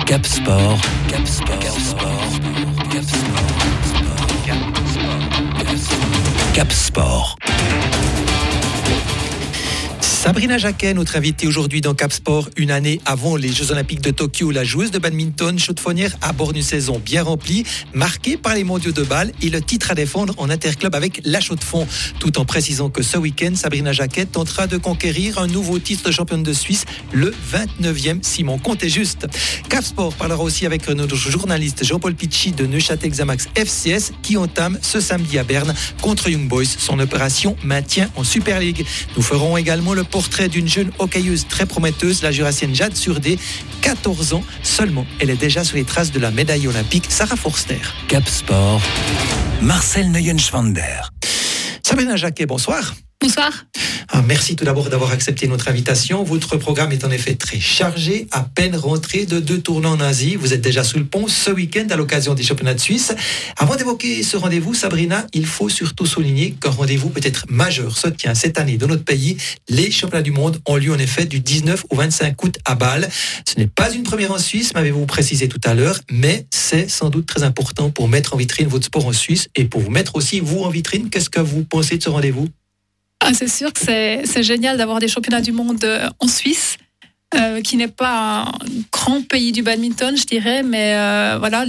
Cap Sport. Cap Sport. Cap Sport. Cap Sport. Cap Sport. Sabrina Jacquet, notre invitée aujourd'hui dans Cap Sport, une année avant les Jeux Olympiques de Tokyo, la joueuse de badminton chaudefonnière aborde une saison bien remplie, marquée par les mondiaux de balle et le titre à défendre en interclub avec la Chaux-de-Fonds. Tout en précisant que ce week-end, Sabrina Jacquet tentera de conquérir un nouveau titre de championne de Suisse, le 29e, si mon compte est juste. Cap Sport parlera aussi avec notre journaliste Jean-Paul Pichy de Neuchâtel Xamax FCS qui entame ce samedi à Berne contre Young Boys son opération maintien en Super League. Nous ferons également le portrait d'une jeune hockeyeuse très prometteuse, la Jurassienne Jade Surdé, 14 ans seulement. Elle est déjà sur les traces de la médaille olympique Sarah Forster. Cap Sport, Marcel Neuenschwander. Sabrina Jacquet, bonsoir. Bonsoir. Merci tout d'abord d'avoir accepté notre invitation. Votre programme est en effet très chargé. À peine rentré de 2 tournois en Asie. Vous êtes déjà sous le pont ce week-end à l'occasion des championnats de Suisse. Avant d'évoquer ce rendez-vous, Sabrina, il faut surtout souligner qu'un rendez-vous peut-être majeur se tient cette année dans notre pays. Les championnats du monde ont lieu en effet du 19 au 25 août à Bâle. Ce n'est pas une première en Suisse, m'avez-vous précisé tout à l'heure, mais c'est sans doute très important pour mettre en vitrine votre sport en Suisse et pour vous mettre aussi vous en vitrine. Qu'est-ce que vous pensez de ce rendez-vous ? C'est sûr que c'est génial d'avoir des championnats du monde en Suisse, qui n'est pas un grand pays du badminton, je dirais, mais voilà,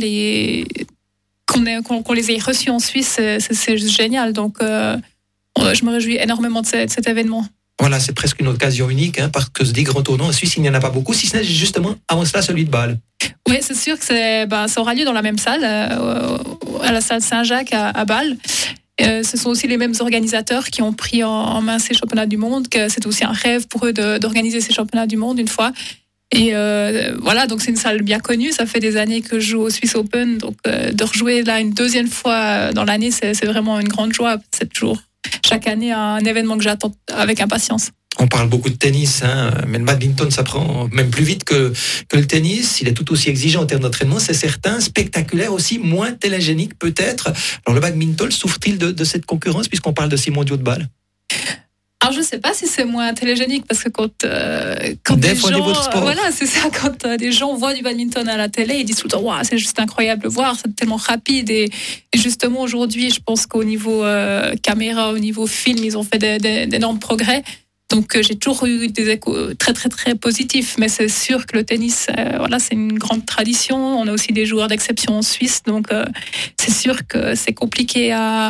qu'on les ait reçus en Suisse, c'est juste génial. Donc, je me réjouis énormément de cet événement. Voilà, c'est presque une occasion unique, parce que des grands tournois en Suisse, il n'y en a pas beaucoup, si ce n'est justement avant cela celui de Bâle. Oui, c'est sûr que ça aura lieu dans la même salle, à la salle Saint-Jacques à Bâle. Ce sont aussi les mêmes organisateurs qui ont pris en main ces championnats du monde, que c'est aussi un rêve pour eux d'organiser ces championnats du monde une fois. Et voilà, donc c'est une salle bien connue. Ça fait des années que je joue au Swiss Open, donc de rejouer là une deuxième fois dans l'année, c'est vraiment une grande joie. C'est toujours chaque année un événement que j'attends avec impatience. On parle beaucoup de tennis, mais le badminton, ça prend même plus vite que le tennis. Il est tout aussi exigeant en termes d'entraînement, c'est certain. Spectaculaire aussi, moins télégénique peut-être. Alors le badminton souffre-t-il de cette concurrence puisqu'on parle de ces mondiaux de balle ? Alors je ne sais pas si c'est moins télégénique parce que quand des gens, votre sport. Voilà, c'est ça, quand des gens voient du badminton à la télé, ils disent tout le temps waouh, c'est juste incroyable de voir, c'est tellement rapide et justement aujourd'hui, je pense qu'au niveau caméra, au niveau film, ils ont fait d'énormes progrès. Donc j'ai toujours eu des échos très très très positifs, mais c'est sûr que le tennis, voilà, c'est une grande tradition. On a aussi des joueurs d'exception en Suisse, donc c'est sûr que c'est compliqué à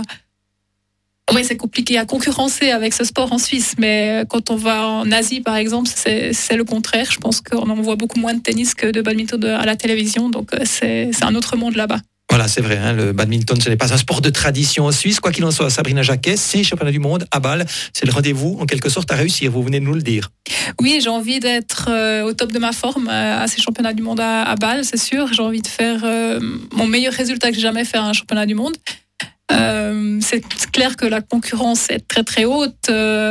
concurrencer avec ce sport en Suisse. Mais quand on va en Asie, par exemple, c'est le contraire. Je pense qu'on en voit beaucoup moins de tennis que de badminton à la télévision, donc c'est un autre monde là-bas. Voilà, c'est vrai, le badminton, ce n'est pas un sport de tradition en Suisse. Quoi qu'il en soit, Sabrina Jacquet, c'est championnat du monde à Bâle. C'est le rendez-vous, en quelque sorte, à réussir. Vous venez de nous le dire. Oui, j'ai envie d'être au top de ma forme à ces championnats du monde à Bâle, c'est sûr. J'ai envie de faire mon meilleur résultat que j'ai jamais fait à un championnat du monde. C'est clair que la concurrence est très très haute.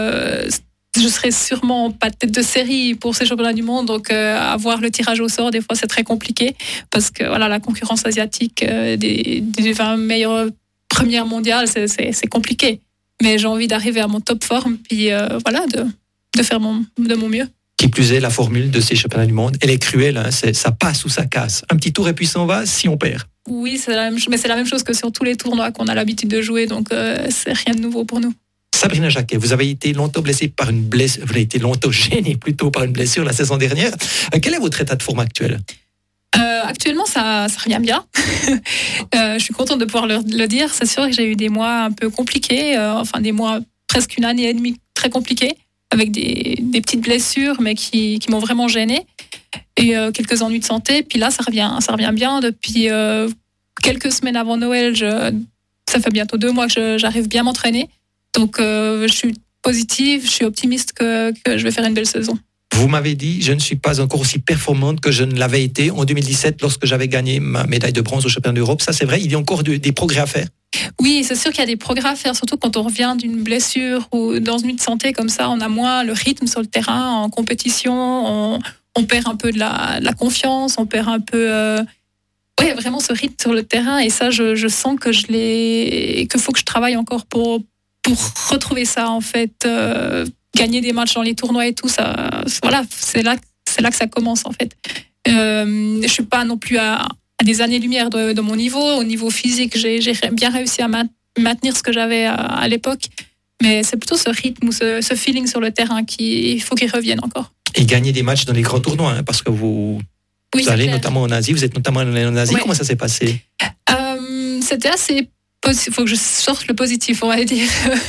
Je serai sûrement pas tête de série pour ces championnats du monde, donc avoir le tirage au sort, des fois c'est très compliqué parce que voilà, la concurrence asiatique des 20 meilleures premières mondiales, c'est compliqué. Mais j'ai envie d'arriver à mon top forme, puis voilà, de faire de mon mieux. Qui plus est, la formule de ces championnats du monde, elle est cruelle, ça passe ou ça casse. Un petit tour et puis ça en va si on perd. Oui, mais c'est la même chose que sur tous les tournois qu'on a l'habitude de jouer, donc c'est rien de nouveau pour nous. Sabrina Jacquet, vous avez été longtemps blessée par une blessure, vous avez été longtemps gênée plutôt par une blessure la saison dernière. Quel est votre état de forme actuel ? Actuellement, ça revient bien. Je suis contente de pouvoir le dire. C'est sûr que j'ai eu des mois un peu compliqués, des mois, presque une année et demie très compliqués, avec des petites blessures, mais qui m'ont vraiment gênée. Et quelques ennuis de santé. Puis là, ça revient bien. Depuis quelques semaines avant Noël, ça fait bientôt 2 mois que j'arrive bien à m'entraîner. Donc, je suis positive, je suis optimiste que je vais faire une belle saison. Vous m'avez dit, je ne suis pas encore aussi performante que je ne l'avais été en 2017 lorsque j'avais gagné ma médaille de bronze au championnat d'Europe. Ça, c'est vrai, il y a encore des progrès à faire. Oui, c'est sûr qu'il y a des progrès à faire, surtout quand on revient d'une blessure ou dans une nuit de santé comme ça, on a moins le rythme sur le terrain, en compétition, on perd un peu de la confiance, on perd un peu... vraiment ce rythme sur le terrain, et ça, je sens que qu'il faut que je travaille encore pour retrouver ça, en fait. Gagner des matchs dans les tournois et tout, ça, voilà, c'est là que ça commence, en fait. Je suis pas non plus à des années-lumière de mon niveau. Au niveau physique, j'ai bien réussi à maintenir ce que j'avais à l'époque. Mais c'est plutôt ce rythme ou ce feeling sur le terrain il faut qu'il revienne encore. Et gagner des matchs dans les grands tournois, hein, parce que vous allez notamment en Asie, vous êtes notamment en Asie. Ouais. Comment ça s'est passé? C'était assez positif. Il faut que je sorte le positif, on va dire.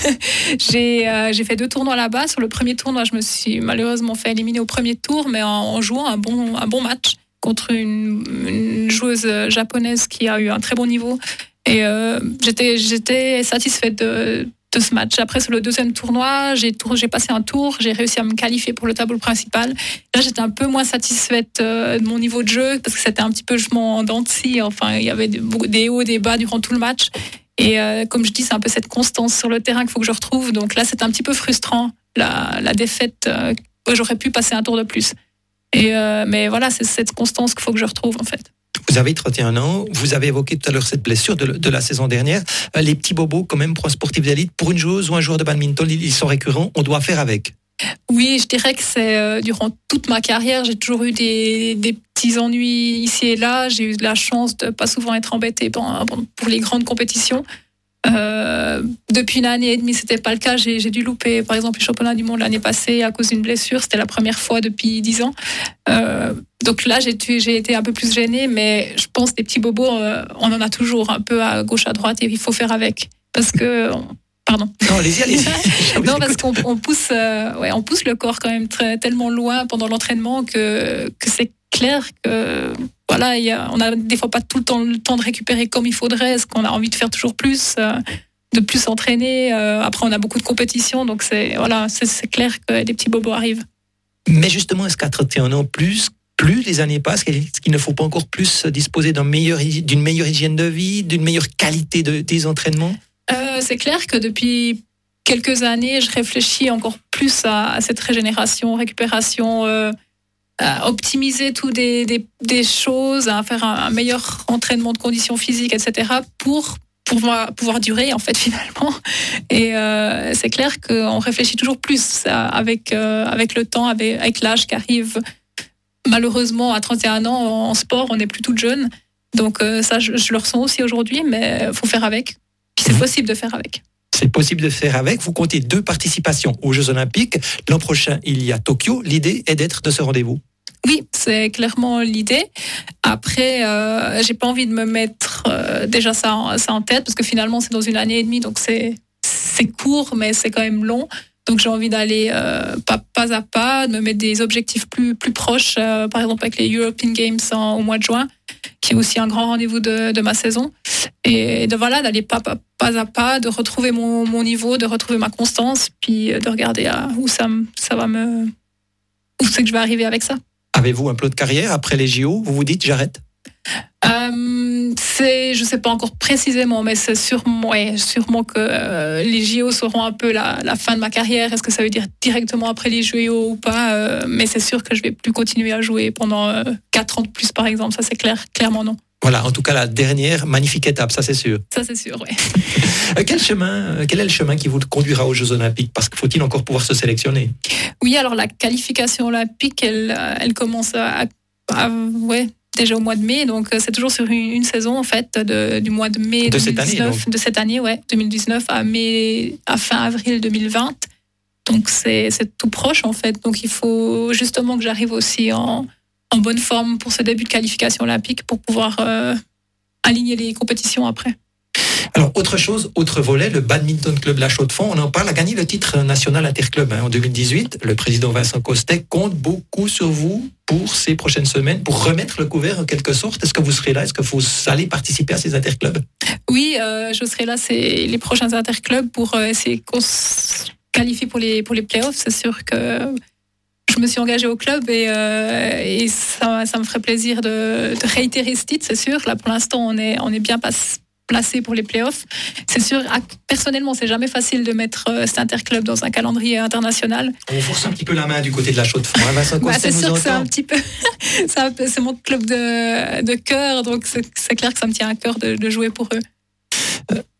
J'ai fait 2 tournois là-bas. Sur le premier tournoi, je me suis malheureusement fait éliminer au premier tour, mais en jouant un bon match contre une joueuse japonaise qui a eu un très bon niveau. Et j'étais satisfaite de ce match. Après, sur le deuxième tournoi, j'ai passé un tour, j'ai réussi à me qualifier pour le tableau principal. Là, j'étais un peu moins satisfaite de mon niveau de jeu parce que c'était un petit peu en dents de scie. Enfin, il y avait des hauts, des bas durant tout le match. Et comme je dis, c'est un peu cette constance sur le terrain qu'il faut que je retrouve. Donc là, c'était un petit peu frustrant, la défaite. J'aurais pu passer un tour de plus. Mais voilà, c'est cette constance qu'il faut que je retrouve, en fait. Vous avez 31 ans, vous avez évoqué tout à l'heure cette blessure de la saison dernière. Les petits bobos, quand même, pour un sportif d'élite, pour une joueuse ou un joueur de badminton, ils sont récurrents, on doit faire avec. Oui, je dirais que c'est durant toute ma carrière, j'ai toujours eu des petits ennuis ici et là. J'ai eu de la chance de pas souvent être embêtée pour les grandes compétitions. Depuis une année et demie, c'était pas le cas. J'ai dû louper, par exemple, les championnats du monde l'année passée à cause d'une blessure. C'était la première fois depuis 10 ans. Donc là, j'ai été un peu plus gênée, mais je pense que des petits bobos, on en a toujours un peu à gauche, à droite, et il faut faire avec. Parce que... Pardon. Non, allez-y. Non, parce qu'on pousse le corps quand même tellement loin pendant l'entraînement que c'est clair que... Voilà, on a des fois pas tout le temps de récupérer comme il faudrait. Est-ce qu'on a envie de faire toujours plus, de plus s'entraîner. Après, on a beaucoup de compétitions, donc c'est clair que des petits bobos arrivent. Mais justement, est-ce qu'à 31 ans, plus les années passent, est-ce qu'il ne faut pas encore plus disposer d'une meilleure hygiène de vie, d'une meilleure qualité des entraînements? C'est clair que depuis quelques années, je réfléchis encore plus à cette régénération, récupération, à optimiser tout des choses, à faire un meilleur entraînement de conditions physiques, etc. pour pouvoir durer, en fait, finalement. Et c'est clair qu'on réfléchit toujours plus avec le temps, avec l'âge qui arrive. Malheureusement, à 31 ans, en sport, on n'est plus toute jeune. Donc ça, je le ressens aussi aujourd'hui, mais il faut faire avec. Puis c'est possible de faire avec. C'est possible de faire avec. Vous comptez 2 participations aux Jeux Olympiques. L'an prochain, il y a Tokyo. L'idée est d'être de ce rendez-vous. Oui, c'est clairement l'idée. Après, j'ai pas envie de me mettre déjà ça en tête parce que finalement, c'est dans une année et demie, donc c'est court, mais c'est quand même long. Donc j'ai envie d'aller pas à pas, de me mettre des objectifs plus proches, par exemple avec les European Games au mois de juin, qui est aussi un grand rendez-vous de ma saison. Et d'aller pas à pas, de retrouver mon niveau, de retrouver ma constance, puis de regarder où ça va où c'est que je vais arriver avec ça. Avez-vous un plan de carrière après les JO? Vous vous dites j'arrête? Je sais pas encore précisément, mais c'est sûrement que les JO seront un peu la fin de ma carrière. Est-ce que ça veut dire directement après les JO ou pas? Mais c'est sûr que je vais plus continuer à jouer pendant 4 ans de plus, par exemple. Ça, c'est clairement non. Voilà, en tout cas, la dernière magnifique étape, ça c'est sûr. Ça c'est sûr, oui. Quel est le chemin qui vous conduira aux Jeux Olympiques? Parce qu'il faut-il encore pouvoir se sélectionner? Oui, alors la qualification olympique, elle commence déjà au mois de mai, donc c'est toujours sur une saison en fait, du mois de mai 2019, de cette année, 2019 à fin avril 2020. Donc c'est tout proche en fait. Donc il faut justement que j'arrive aussi en bonne forme pour ce début de qualification olympique pour pouvoir aligner les compétitions après. Alors, autre volet, le Badminton Club La Chaux-de-Fonds, on en parle, a gagné le titre national interclub en 2018. Le président Vincent Costet compte beaucoup sur vous pour ces prochaines semaines, pour remettre le couvert en quelque sorte. Est-ce que vous serez là? Est-ce que vous allez participer à ces interclubs? Oui, je serai là, c'est les prochains interclubs pour essayer qu'on se qualifie pour les playoffs. C'est sûr que je me suis engagée au club et ça me ferait plaisir de réitérer ce titre, c'est sûr. Là, pour l'instant, on est bien placé pour les playoffs. C'est sûr, personnellement, c'est jamais facile de mettre cet interclub dans un calendrier international. On force un petit peu la main du côté de la Chaux-de-Fonds. Vincent Costet c'est sûr nous que c'est un petit peu... c'est mon club de cœur, donc c'est clair que ça me tient à cœur de jouer pour eux.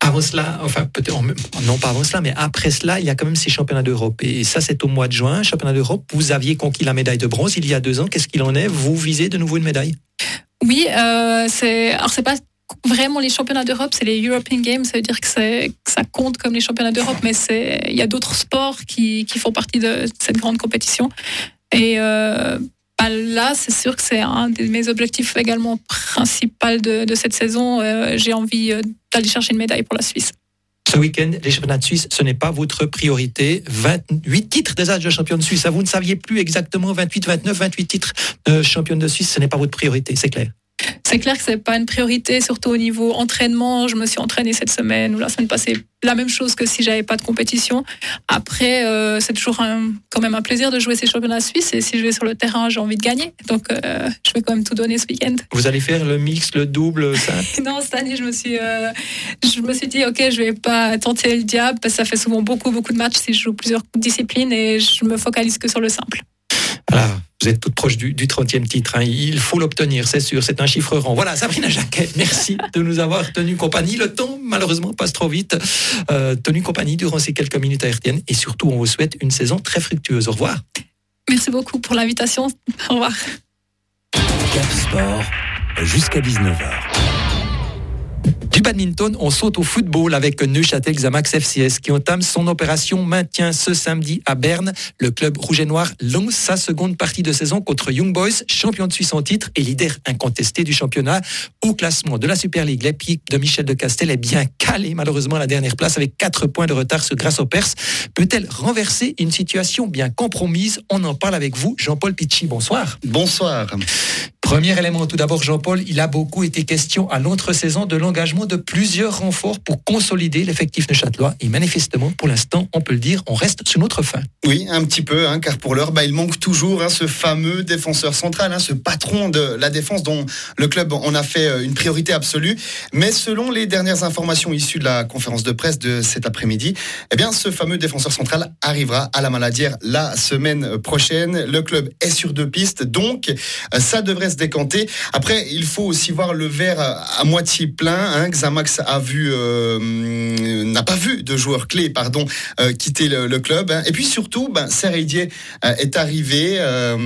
Avant cela, enfin peut-être non pas avant cela, mais après cela, il y a quand même ces championnats d'Europe. Et ça, c'est au mois de juin, championnat d'Europe. Vous aviez conquis la médaille de bronze il y a 2 ans. Qu'est-ce qu'il en est? Vous visez de nouveau une médaille? Oui, c'est pas vraiment les championnats d'Europe, c'est les European Games. Ça veut dire que ça compte comme les championnats d'Europe, mais il y a d'autres sports qui font partie de cette grande compétition. Et là, c'est sûr que c'est un de mes objectifs également principaux de cette saison. J'ai envie d'aller chercher une médaille pour la Suisse. Ce week-end, les championnats de Suisse, ce n'est pas votre priorité. 28 titres déjà de champion de Suisse. Vous ne saviez plus exactement 28, 29, 28 titres de championne de Suisse. Ce n'est pas votre priorité, c'est clair. C'est clair que c'est pas une priorité, surtout au niveau entraînement. Je me suis entraînée cette semaine ou la semaine passée, la même chose que si j'avais pas de compétition. Après, c'est toujours quand même un plaisir de jouer ces championnats suisses, et si je vais sur le terrain, j'ai envie de gagner. Donc, je vais quand même tout donner ce week-end. Vous allez faire le mix, le double, ça? Non, cette année, je me suis dit, ok, je vais pas tenter le diable, parce que ça fait souvent beaucoup de matchs si je joue plusieurs disciplines, et je me focalise que sur le simple. Voilà, vous êtes toute proche du 30e titre. Il faut l'obtenir, c'est sûr. C'est un chiffre rond. Voilà, Sabrina Jacquet, merci de nous avoir tenu compagnie. Le temps, malheureusement, passe trop vite. Tenu compagnie durant ces quelques minutes à RTN. Et surtout, on vous souhaite une saison très fructueuse. Au revoir. Merci beaucoup pour l'invitation. Au revoir. Cap Sport, jusqu'à 19h. Du badminton, on saute au football avec Neuchâtel Xamax FCS qui entame son opération maintien ce samedi à Berne. Le club rouge et noir lance sa seconde partie de saison contre Young Boys, champion de Suisse en titre et leader incontesté du championnat. Au classement de la Super League, l'équipe de Michel de Castel est bien calée, malheureusement à la dernière place avec 4 points de retard sur grâce aux Perses. Peut-elle renverser une situation bien compromise? On en parle avec vous, Jean-Paul Pichy. Bonsoir. Bonsoir. Premier élément, tout d'abord, Jean-Paul, il a beaucoup été question à l'entre-saison de l'engagement de plusieurs renforts pour consolider l'effectif neuchâtelois. Et manifestement, pour l'instant, on peut le dire, on reste sur notre fin. Oui, un petit peu, car pour l'heure, il manque toujours ce fameux défenseur central, ce patron de la défense dont le club en a fait une priorité absolue. Mais selon les dernières informations issues de la conférence de presse de cet après-midi, ce fameux défenseur central arrivera à la Maladière la semaine prochaine. Le club est sur 2 pistes, donc ça devrait se décanter. Après, il faut aussi voir le verre à moitié plein. Xamax n'a pas vu de joueur clé, quitter le club. Et puis surtout, Serre Dié est arrivé,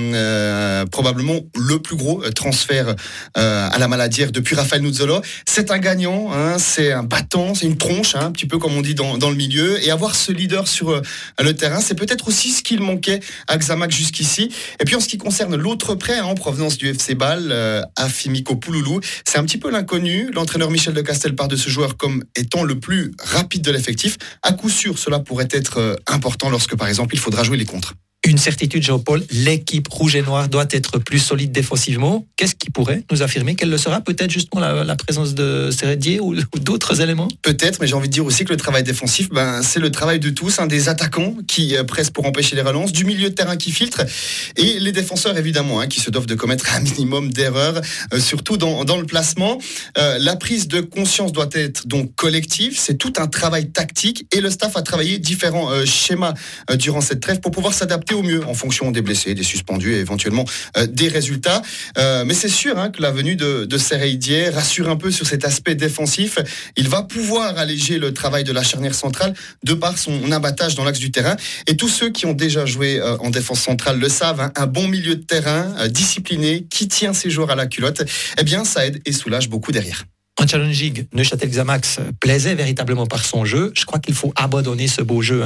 probablement le plus gros transfert à la Maladière depuis Raphaël Nuzzolo. C'est un gagnant, c'est un battant, c'est une tronche, un petit peu comme on dit dans le milieu. Et avoir ce leader sur le terrain, c'est peut-être aussi ce qu'il manquait à Xamax jusqu'ici. Et puis en ce qui concerne l'autre prêt en provenance du FC Bâle, Afimiko Pouloulou, c'est un petit peu l'inconnu. L'entraîneur Michel de Castel parle de ce joueur comme étant le plus rapide de l'effectif. À coup sûr, cela pourrait être important lorsque, par exemple, il faudra jouer les contres. Une certitude, Jean-Paul, l'équipe rouge et noire doit être plus solide défensivement. Qu'est-ce qui pourrait nous affirmer qu'elle le sera? Peut-être justement la présence de Seredier ou d'autres éléments? Peut-être, mais j'ai envie de dire aussi que le travail défensif, c'est le travail de tous, des attaquants qui pressent pour empêcher les relances, du milieu de terrain qui filtre, et les défenseurs évidemment, qui se doivent de commettre un minimum d'erreurs, surtout dans le placement. La prise de conscience doit être donc collective, c'est tout un travail tactique, et le staff a travaillé différents schémas durant cette trêve pour pouvoir s'adapter au mieux en fonction des blessés, des suspendus et éventuellement des résultats. Mais c'est sûr que la venue de Serre Dié rassure un peu sur cet aspect défensif. Il va pouvoir alléger le travail de la charnière centrale de par son abattage dans l'axe du terrain. Et tous ceux qui ont déjà joué en défense centrale le savent, un bon milieu de terrain discipliné qui tient ses joueurs à la culotte, ça aide et soulage beaucoup derrière. En challenging, Neuchâtel Xamax plaisait véritablement par son jeu. Je crois qu'il faut abandonner ce beau jeu.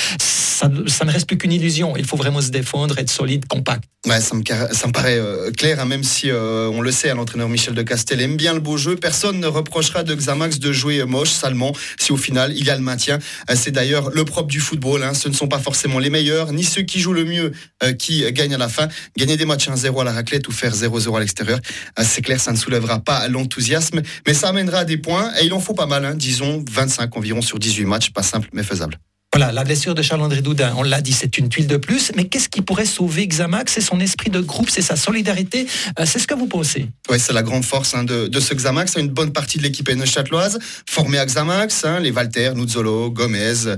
Ça ne reste plus qu'une illusion. Il faut vraiment se défendre, être solide, compact. Ouais, ça me paraît clair, même si on le sait, l'entraîneur Michel de Castel aime bien le beau jeu. Personne ne reprochera de Xamax de jouer moche, salement, si au final il y a le maintien. C'est d'ailleurs le propre du football. Ce ne sont pas forcément les meilleurs, ni ceux qui jouent le mieux qui gagnent à la fin. Gagner des matchs 1-0 à la raclette ou faire 0-0 à l'extérieur, c'est clair, ça ne soulèvera pas l'enthousiasme, mais ça amènera à des points, et il en faut pas mal, disons 25 environ sur 18 matchs, pas simple mais faisable. Voilà, la blessure de Charles-André Doudin, on l'a dit, c'est une tuile de plus. Mais qu'est-ce qui pourrait sauver Xamax? C'est son esprit de groupe, c'est sa solidarité. C'est ce que vous pensez? Oui, c'est la grande force de ce Xamax. Une bonne partie de l'équipe est neuchâteloise, formée à Xamax. Les Walter, Nuzzolo, Gomez,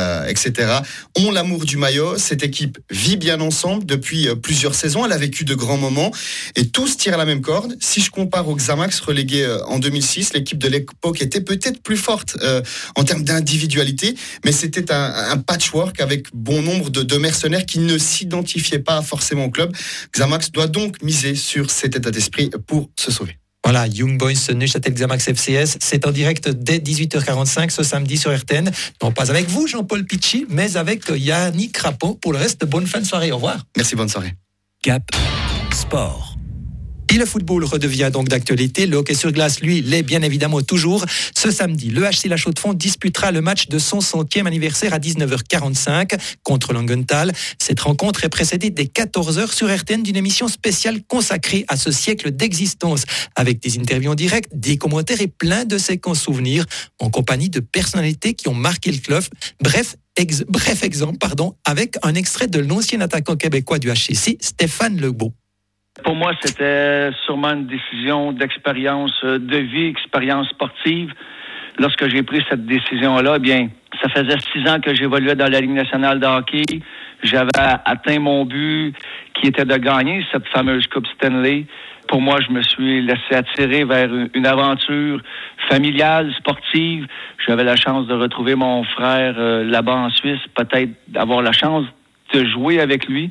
etc. ont l'amour du maillot. Cette équipe vit bien ensemble depuis plusieurs saisons. Elle a vécu de grands moments et tous tirent à la même corde. Si je compare au Xamax relégué en 2006, l'équipe de l'époque était peut-être plus forte en termes d'individualité, mais c'était un patchwork avec bon nombre de mercenaires qui ne s'identifiaient pas forcément au club. Xamax doit donc miser sur cet état d'esprit pour se sauver. Voilà, Young Boys Neuchâtel Xamax FCS, c'est en direct dès 18h45 ce samedi sur RTN. Non pas avec vous Jean-Paul Pichy, mais avec Yannick Rapon. Pour le reste, bonne fin de soirée, au revoir. Merci, bonne soirée. Cap Sport. Et le football redevient donc d'actualité. Le hockey sur glace, lui, l'est bien évidemment toujours. Ce samedi, le HC La Chaux-de-Fonds disputera le match de son 100e anniversaire à 19h45 contre Langenthal. Cette rencontre est précédée dès 14h sur RTN d'une émission spéciale consacrée à ce siècle d'existence, avec des interviews en direct, des commentaires et plein de séquences souvenirs en compagnie de personnalités qui ont marqué le club. Bref exemple, avec un extrait de l'ancien attaquant québécois du HCC, Stéphane Lebeau. Pour moi, c'était sûrement une décision d'expérience de vie, expérience sportive. Lorsque j'ai pris cette décision-là, ça faisait 6 ans que j'évoluais dans la Ligue nationale de hockey. J'avais atteint mon but qui était de gagner cette fameuse Coupe Stanley. Pour moi, je me suis laissé attirer vers une aventure familiale, sportive. J'avais la chance de retrouver mon frère là-bas en Suisse, peut-être d'avoir la chance de jouer avec lui.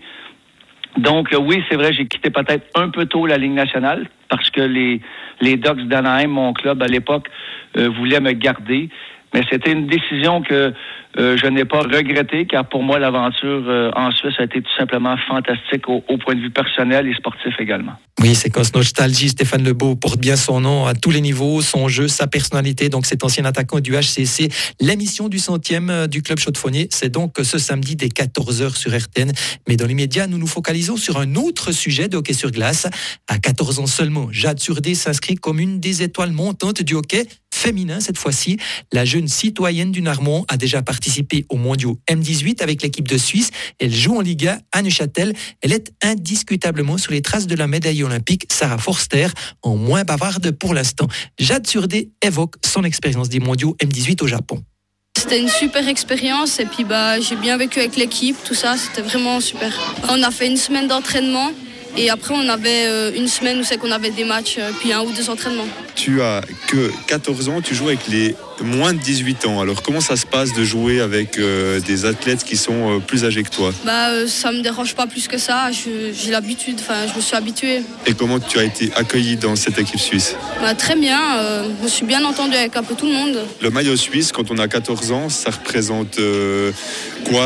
Donc, oui, c'est vrai, j'ai quitté peut-être un peu tôt la Ligue nationale parce que les Ducks d'Anaheim, mon club à l'époque, voulaient me garder. Mais c'était une décision que je n'ai pas regrettée, car pour moi, l'aventure en Suisse a été tout simplement fantastique au point de vue personnel et sportif également. Oui, séquence nostalgie. Stéphane Lebeau porte bien son nom à tous les niveaux, son jeu, sa personnalité. Donc, cet ancien attaquant du HCC. L'émission du 100e du club chaux-de-fonnier, c'est donc ce samedi dès 14h sur RTN. Mais dans l'immédiat, nous nous focalisons sur un autre sujet de hockey sur glace. À 14 ans seulement, Jade Surdé s'inscrit comme une des étoiles montantes du hockey féminin cette fois-ci. La jeune citoyenne du Narmont a déjà participé aux mondiaux M18 avec l'équipe de Suisse. Elle joue en Liga à Neuchâtel. Elle est indiscutablement sur les traces de la médaille olympique Sarah Forster, en moins bavarde pour l'instant. Jade Surdé évoque son expérience des mondiaux M18 au Japon. C'était une super expérience et puis j'ai bien vécu avec l'équipe, tout ça, c'était vraiment super. On a fait une semaine d'entraînement. Et après, on avait une semaine où c'est qu'on avait des matchs, puis 1 ou 2 entraînements. Tu as que 14 ans, tu joues avec les moins de 18 ans. Alors, comment ça se passe de jouer avec des athlètes qui sont plus âgés que toi ? Ça me dérange pas plus que ça. J'ai l'habitude, je me suis habituée. Et comment tu as été accueilli dans cette équipe suisse ? Très bien. Je me suis bien entendue avec un peu tout le monde. Le maillot suisse, quand on a 14 ans, ça représente quoi ?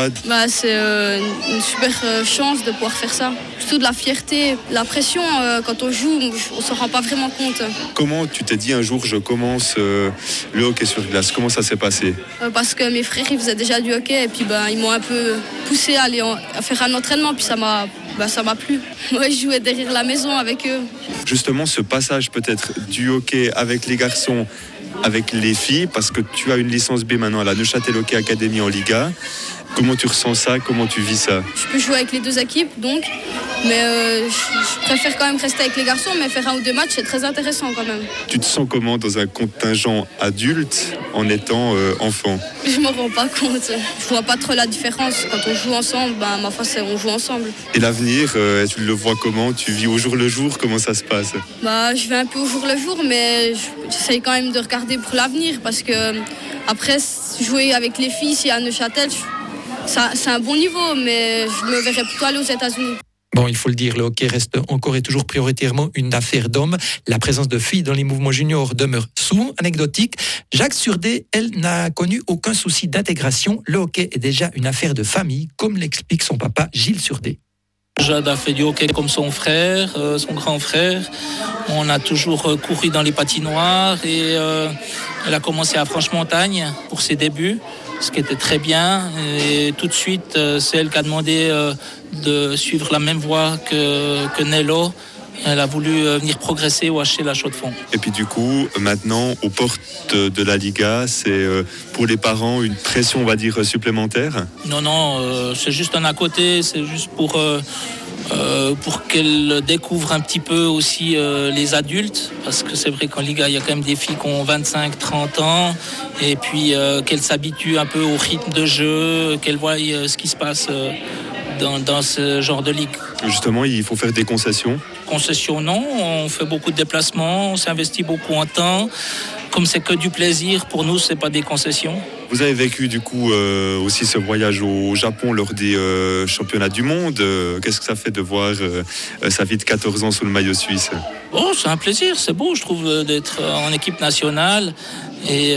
C'est une super chance de pouvoir faire ça. Plutôt de la fierté. La pression, quand on joue, on ne s'en rend pas vraiment compte. Comment tu t'es dit un jour, je commence le hockey sur glace ? Comment ça s'est passé ? Parce que mes frères, ils faisaient déjà du hockey et puis ils m'ont un peu poussé à faire un entraînement, puis ça m'a plu. Moi, je jouais derrière la maison avec eux. Justement, ce passage peut-être du hockey avec les garçons, avec les filles, parce que tu as une licence B maintenant à la Neuchâtel Hockey Academy en Liga. Comment tu ressens ça ? Comment tu vis ça ? Je peux jouer avec les 2 équipes, donc. Mais je préfère quand même rester avec les garçons, mais faire 1 ou 2 matchs, c'est très intéressant quand même. Tu te sens comment dans un contingent adulte en étant enfant ? Je m'en rends pas compte. Je vois pas trop la différence. Quand on joue ensemble, ma foi, c'est on joue ensemble. Et l'avenir, tu le vois comment ? Tu vis au jour le jour ? Comment ça se passe ? Je vais un peu au jour le jour, mais j'essaye quand même de regarder pour l'avenir, parce que après, jouer avec les filles ici à Neuchâtel, c'est un bon niveau, mais je me verrais plutôt aller aux États-Unis. Bon, il faut le dire, le hockey reste encore et toujours prioritairement une affaire d'hommes. La présence de filles dans les mouvements juniors demeure souvent anecdotique. Jade Surdé, elle, n'a connu aucun souci d'intégration. Le hockey est déjà une affaire de famille, comme l'explique son papa Gilles Surdé. Jade a fait du hockey comme son frère, son grand frère. On a toujours couru dans les patinoires et elle a commencé à Franche-Montagne pour ses débuts, ce qui était très bien. Et tout de suite, c'est elle qui a demandé de suivre la même voie que Nello. Elle a voulu venir progresser au HC La Chaux-de-Fonds. Et puis du coup, maintenant, aux portes de la Liga, c'est pour les parents une pression, on va dire, supplémentaire? Non, c'est juste un à côté, c'est juste pour qu'elle découvre un petit peu aussi les adultes, parce que c'est vrai qu'en Liga, il y a quand même des filles qui ont 25-30 ans, et puis qu'elle s'habitue un peu au rythme de jeu, qu'elle voie ce qui se passe dans ce genre de ligue. Justement, il faut faire des concessions? Concessions, non. On fait beaucoup de déplacements, on s'investit beaucoup en temps. Comme c'est que du plaisir, pour nous, c'est pas des concessions. Vous avez vécu du coup aussi ce voyage au Japon lors des championnats du monde. Qu'est-ce que ça fait de voir sa fille de 14 ans sous le maillot suisse? Oh, c'est un plaisir, c'est beau, je trouve, d'être en équipe nationale. Et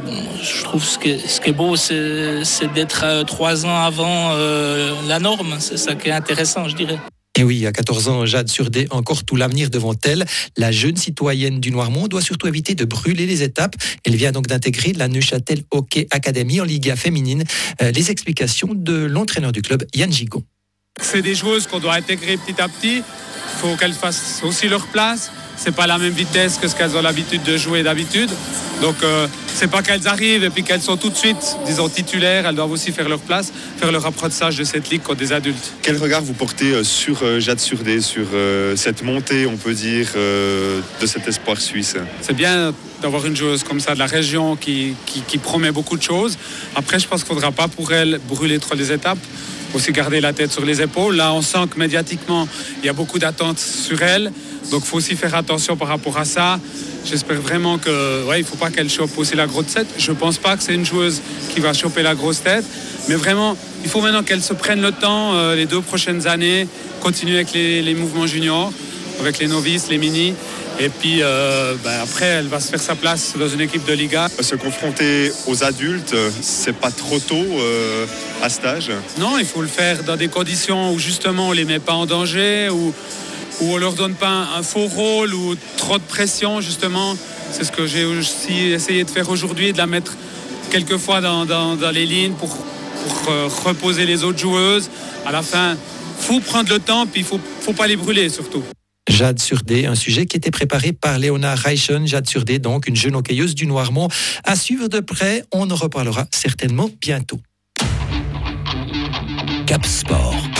je trouve ce qui est beau, c'est d'être 3 ans avant la norme. C'est ça qui est intéressant, je dirais. Et oui, à 14 ans, Jade Surdé a encore tout l'avenir devant elle. La jeune citoyenne du Noirmont doit surtout éviter de brûler les étapes. Elle vient donc d'intégrer la Neuchâtel Hockey Academy en Liga féminine. Les explications de l'entraîneur du club, Yann Gigon. C'est des joueuses qu'on doit intégrer petit à petit. Il faut qu'elles fassent aussi leur place. C'est pas la même vitesse que ce qu'elles ont l'habitude de jouer d'habitude. Donc c'est pas qu'elles arrivent et puis qu'elles sont tout de suite, disons, titulaires. Elles doivent aussi faire leur place, faire leur apprentissage de cette ligue contre des adultes. Quel regard vous portez sur Jade Surdé, sur cette montée, on peut dire, de cet espoir suisse? C'est bien d'avoir une joueuse comme ça de la région qui promet beaucoup de choses. Après, je pense qu'il ne faudra pas pour elle brûler trop les étapes. Aussi garder la tête sur les épaules. Là, on sent que médiatiquement, il y a beaucoup d'attentes sur elle. Donc, il faut aussi faire attention par rapport à ça. J'espère vraiment il ne faut pas qu'elle chope aussi la grosse tête. Je ne pense pas que c'est une joueuse qui va choper la grosse tête. Mais vraiment, il faut maintenant qu'elle se prenne le temps, les 2 prochaines années, continuer avec les mouvements juniors, avec les novices, les minis. Et puis après, elle va se faire sa place dans une équipe de Liga. Se confronter aux adultes, c'est pas trop tôt à cet âge? Non, il faut le faire dans des conditions où justement on les met pas en danger, où on leur donne pas un faux rôle ou trop de pression justement. C'est ce que j'ai aussi essayé de faire aujourd'hui, de la mettre quelquefois dans les lignes pour reposer les autres joueuses. À la fin, faut prendre le temps, puis faut pas les brûler surtout. Jade Surdé, un sujet qui était préparé par Léonard Reichen. Jade Surdé, donc une jeune hockeyeuse du Noirmont. À suivre de près, on en reparlera certainement bientôt. Cap Sport.